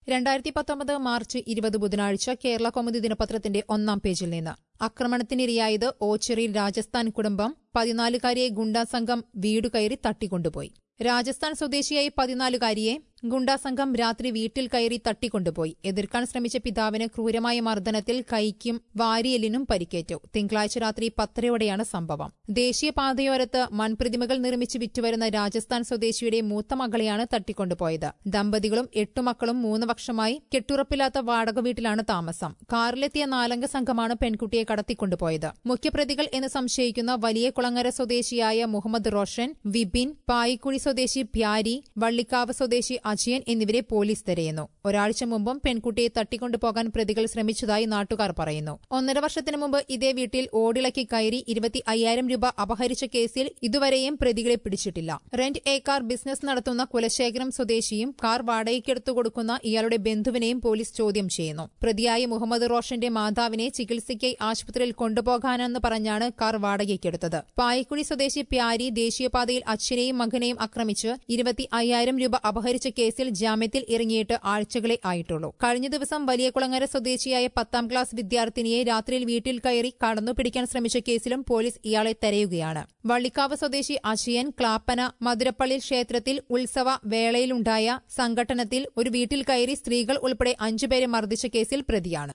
2019 March 20 ബുധനാഴ്ച കേരള കൗമുദി ദിനപത്രത്തിന്റെ ഒന്നാം പേജിൽ നിന്ന് ആക്രമണത്തിനിരയായത് ഓച്ചിറയിൽ രാജസ്ഥാൻ കുടുംബം 14-കാരിയെ ഗുണ്ടാസംഘം വീടുകയറി തട്ടിക്കൊണ്ടുപോയി. രാജസ്ഥാൻ സ്വദേശിയായി 14-കാരിയെ ഗുണ്ടാസംഘം രാത്രി വീട്ടിൽ കയറി തട്ടിക്കൊണ്ടുപോയി. എതിർക്കാൻ ശ്രമിച്ച പിതാവിന് ക്രൂരമായ മർദ്ദനത്തിൽ കൈക്കും വാരിയെല്ലിനും പരിക്കേറ്റു. തിങ്കളാഴ്ച രാത്രി 10:30-ഓടെയാണ് സംഭവം. ദേശീയപാതയോരത്ത് മൺപ്രതിമകൾ നിർമ്മിച്ച് വിറ്റുവരുന്ന രാജസ്ഥാൻ സ്വദേശിയുടെ മൂത്ത മകളെയാണ് തട്ടിക്കൊണ്ടുപോയത്. ദമ്പതികളും 8 മക്കളും 3 വർഷമായി കെട്ടുറപ്പില്ലാത്ത വാടക വീട്ടിലാണ് താമസം. കാറിലെത്തിയ 4-അംഗ സംഘമാണ് പെൺകുട്ടിയെ കടത്തിക്കൊണ്ടുപോയത്. മുഖ്യപ്രതികൾ എന്ന് സംശയിക്കുന്ന വലിയ കുളങ്ങര സ്വദേശിയായ മുഹമ്മദ് റോഷൻ, വിപിൻ, പായിക്കുഴി സ്വദേശി പ്യാരി, വള്ളിക്കാവ് സ്വദേശി അജയൻ എന്നിവരെ പോലീസ് തിരയുന്നു. ഒരാഴ്ച മുമ്പും പെൺകുട്ടിയെ തട്ടിക്കൊണ്ടുപോകാൻ പ്രതികൾ ശ്രമിച്ചതായി നാട്ടുകാർ പറയുന്നു. 1.5 വർഷത്തിനു മുമ്പ് ഇതേ വീട്ടിൽ ഓടിളക്കി കയറി 25,000 രൂപ അപഹരിച്ച കേസിൽ ഇതുവരെയും പ്രതികളെ പിടിച്ചിട്ടില്ല. റെന്റ് എ കാർ ബിസിനസ് നടത്തുന്ന കുലശേഖരം സ്വദേശിയും കാർ വാടകയ്ക്കെടുത്തു കൊടുക്കുന്ന ഇയാളുടെ ബന്ധുവിനെയും പോലീസ് ചോദ്യം ചെയ്യുന്നു. പ്രതിയായ മുഹമ്മദ് റോഷന്റെ മാതാവിനെ ചികിത്സയ്ക്കായി ആശുപത്രിയിൽ കൊണ്ടുപോകാനെന്ന് പറഞ്ഞാണ് കാർ വാടകയ്ക്കെടുത്തത്. പായിക്കുഴി സ്വദേശി പ്യാരി ദേശീയപാതയിൽ അച്ഛനെയും മകനെയും ആക്രമിച്ച് 25,000 രൂപ അപഹരിച്ച കേസിൽ ജാമ്യത്തിൽ ഇറങ്ങിയിട്ട് ആഴ്ചകളെ ആയിട്ടുള്ളൂ. കഴിഞ്ഞ ദിവസം വലിയ കുളങ്ങര സ്വദേശിയായ 10ാം ക്ലാസ് വിദ്യാർത്ഥിനിയെ രാത്രിയിൽ വീട്ടിൽ കയറി കടന്നുപിടിക്കാൻ ശ്രമിച്ച കേസിലും പോലീസ് ഇയാളെ തെരയുകയാണ്. വള്ളിക്കാവ് സ്വദേശി അജയൻ ക്ലാപ്പന മധുരപ്പള്ളി ക്ഷേത്രത്തിൽ ഉത്സവ വേളയിലുണ്ടായ സംഘട്ടനത്തിൽ ഒരു വീട്ടിൽ കയറി സ്ത്രീകൾ ഉൾപ്പെടെ 5 പേരെ മർദ്ദിച്ച കേസിൽ പ്രതിയാണ്.